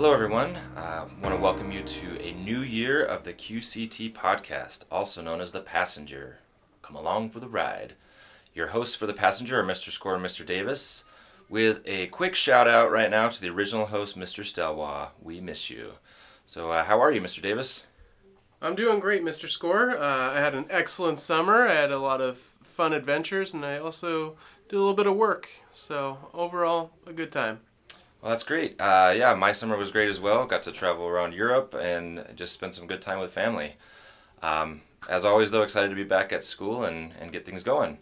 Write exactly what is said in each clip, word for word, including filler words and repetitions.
Hello, everyone. I uh, want to welcome you to a new year of the Q C T podcast, also known as The Passenger. Come along for the ride. Your hosts for The Passenger are Mister Score and Mister Davis, with a quick shout out right now to the original host, Mister Stelwa. We miss you. So, uh, how are you, Mister Davis? I'm doing great, Mister Score. Uh, I had an excellent summer. I had a lot of fun adventures, and I also did a little bit of work. So, overall, a good time. Well, that's great. Uh, yeah, my summer was great as well. Got to travel around Europe and just spend some good time with family. Um, as always, though, excited to be back at school and, and get things going.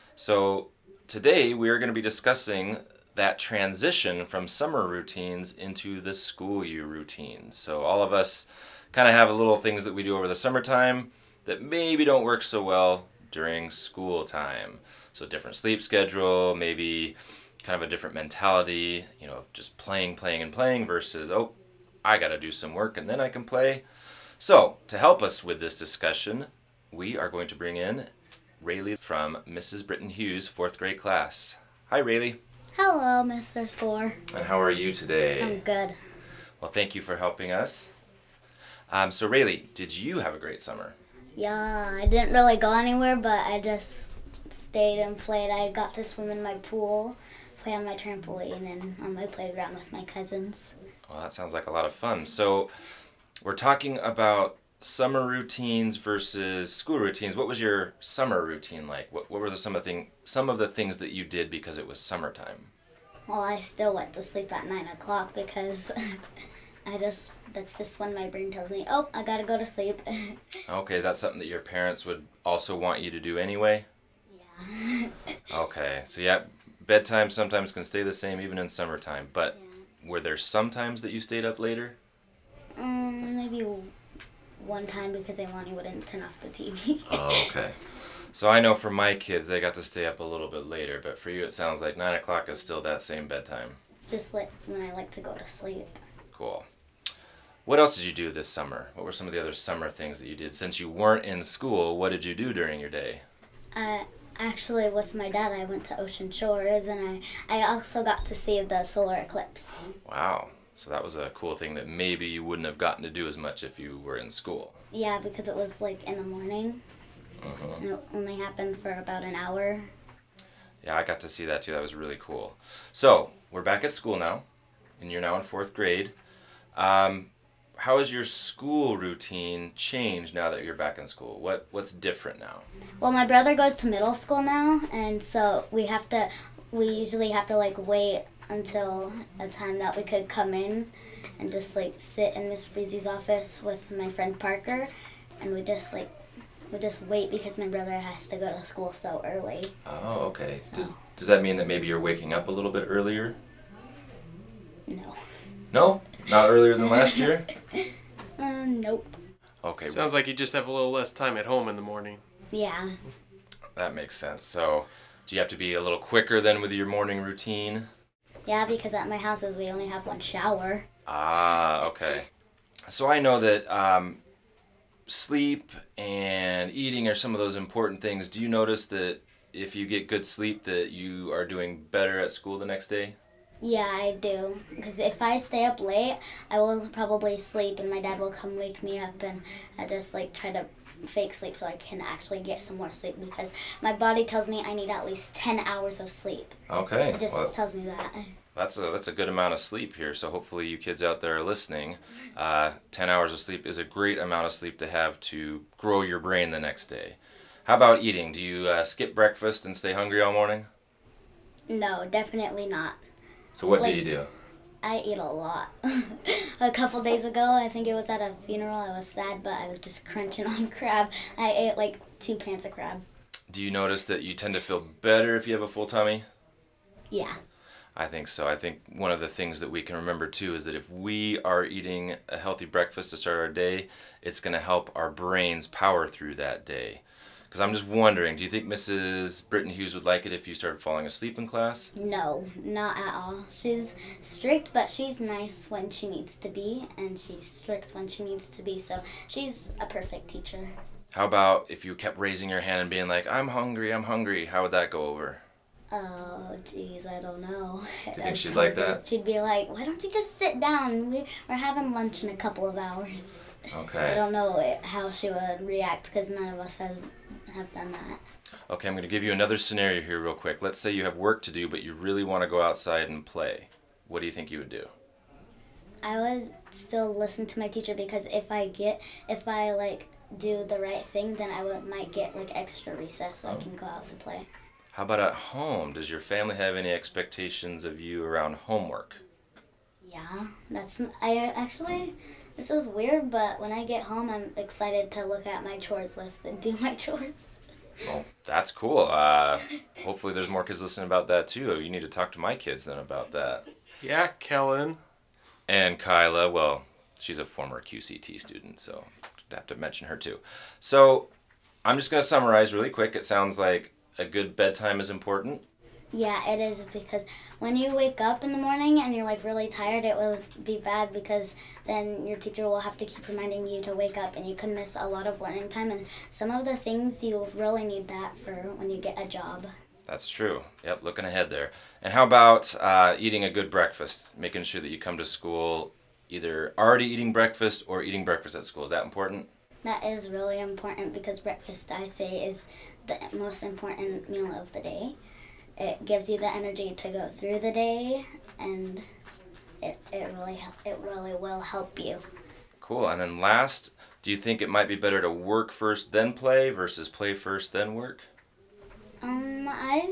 So today we are going to be discussing that transition from summer routines into the school year routine. So all of us kind of have little things that we do over the summertime that maybe don't work so well during school time. So different sleep schedule, maybe kind of a different mentality, you know, just playing, playing, and playing versus, oh, I got to do some work and then I can play. So, to help us with this discussion, we are going to bring in Rayleigh from Missus Britton Hughes' fourth grade class. Hi, Rayleigh. Hello, Mister Score. And how are you today? I'm good. Well, thank you for helping us. Um, so, Rayleigh, did you have a great summer? Yeah, I didn't really go anywhere, but I just stayed and played. I got to swim in my pool, play on my trampoline, and on my playground with my cousins. Well, that sounds like a lot of fun. So, we're talking about summer routines versus school routines. What was your summer routine like? What what were the some of the thing some of the things that you did because it was summertime? Well, I still went to sleep at nine o'clock because I just that's just when my brain tells me, oh, I gotta go to sleep. Okay, is that something that your parents would also want you to do anyway? Yeah. Okay, so yeah, bedtime sometimes can stay the same even in summertime, but yeah. Were there some times that you stayed up later? Um, maybe one time because Ilani wouldn't turn off the T V. Oh, okay. So I know for my kids, they got to stay up a little bit later, but for you it sounds like nine o'clock is still that same bedtime. It's just like when I like to go to sleep. Cool. What else did you do this summer? What were some of the other summer things that you did? Since you weren't in school, what did you do during your day? Uh, actually, with my dad, I went to Ocean Shores, and I, I also got to see the solar eclipse. Wow. So that was a cool thing that maybe you wouldn't have gotten to do as much if you were in school. Yeah, because it was like in the morning. Uh-huh. And it only happened for about an hour. Yeah, I got to see that too. That was really cool. So, we're back at school now, and you're now in fourth grade. Um, how has your school routine changed now that you're back in school? What What's different now? Well, my brother goes to middle school now, and so we have to, we usually have to like wait until a time that we could come in and just like sit in Miss Breezy's office with my friend Parker, and we just like we just wait because my brother has to go to school so early. Oh, okay. So. Does Does that mean that maybe you're waking up a little bit earlier? No. No? Not earlier than last year? uh, nope. Okay. Sounds like you just have a little less time at home in the morning. Yeah. That makes sense. So, do you have to be a little quicker then with your morning routine? Yeah, because at my house we only have one shower. Ah, okay. So I know that um, sleep and eating are some of those important things. Do you notice that if you get good sleep that you are doing better at school the next day? Yeah, I do. Because if I stay up late, I will probably sleep and my dad will come wake me up and I just like try to fake sleep so I can actually get some more sleep because my body tells me I need at least ten hours of sleep. Okay. It just well, tells me that. That's a, that's a good amount of sleep here, so hopefully you kids out there are listening. Uh, ten hours of sleep is a great amount of sleep to have to grow your brain the next day. How about eating? Do you uh, skip breakfast and stay hungry all morning? No, definitely not. So what like, do you do? I eat a lot. A couple days ago, I think it was at a funeral, I was sad, but I was just crunching on crab. I ate like two pans of crab. Do you notice that you tend to feel better if you have a full tummy? Yeah. I think so. I think one of the things that we can remember too is that if we are eating a healthy breakfast to start our day, it's going to help our brains power through that day. Because I'm just wondering, do you think Missus Britton Hughes would like it if you started falling asleep in class? No, not at all. She's strict, but she's nice when she needs to be, and she's strict when she needs to be, so she's a perfect teacher. How about if you kept raising your hand and being like, I'm hungry, I'm hungry, how would that go over? Oh, geez, I don't know. Do you think she'd like that? She'd be like, why don't you just sit down? We, we're having lunch in a couple of hours. I Okay. don't know it, how she would react because none of us has, have done that. Okay, I'm going to give you another scenario here real quick. Let's say you have work to do, but you really want to go outside and play. What do you think you would do? I would still listen to my teacher because if I get, if I like do the right thing, then I would, might get like extra recess so I can go out to play. How about at home? Does your family have any expectations of you around homework? Yeah, that's, I actually, this is weird, but when I get home, I'm excited to look at my chores list and do my chores. Well, that's cool. Uh, hopefully there's more kids listening about that too. You need to talk to my kids then about that. Yeah, Kellen. And Kyla, well, she's a former Q C T student, so I'd have to mention her too. So I'm just going to summarize really quick. It sounds like a good bedtime is important. Yeah, it is because when you wake up in the morning and you're like really tired, it will be bad because then your teacher will have to keep reminding you to wake up and you could miss a lot of learning time and some of the things you really need that for when you get a job. That's true. Yep, looking ahead there. And how about uh, eating a good breakfast? Making sure that you come to school either already eating breakfast or eating breakfast at school. Is that important? That is really important because breakfast, I say, is the most important meal of the day. It gives you the energy to go through the day, and it, it really hel- it really will help you. Cool. And then last, do you think it might be better to work first then play versus play first then work? Um, I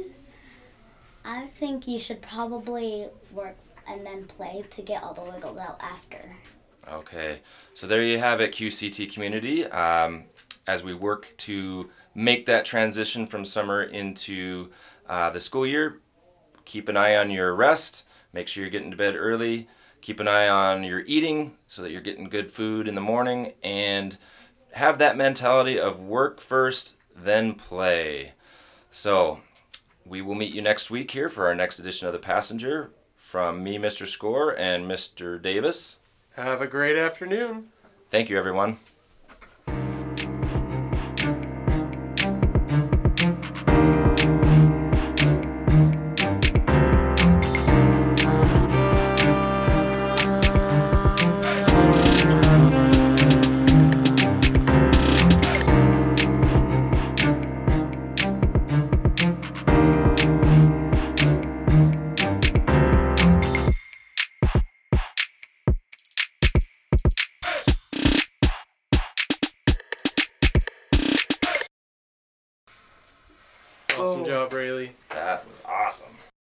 I think you should probably work and then play to get all the wiggles out after. Okay, so there you have it, Q C T community. Um, as we work to make that transition from summer into uh, the school year, keep an eye on your rest. Make sure you're getting to bed early. Keep an eye on your eating so that you're getting good food in the morning. And have that mentality of work first, then play. So we will meet you next week here for our next edition of The Passenger. From me, Mister Score, and Mister Davis. Have a great afternoon. Thank you, everyone. Awesome Oh. job, Rayleigh. That was awesome.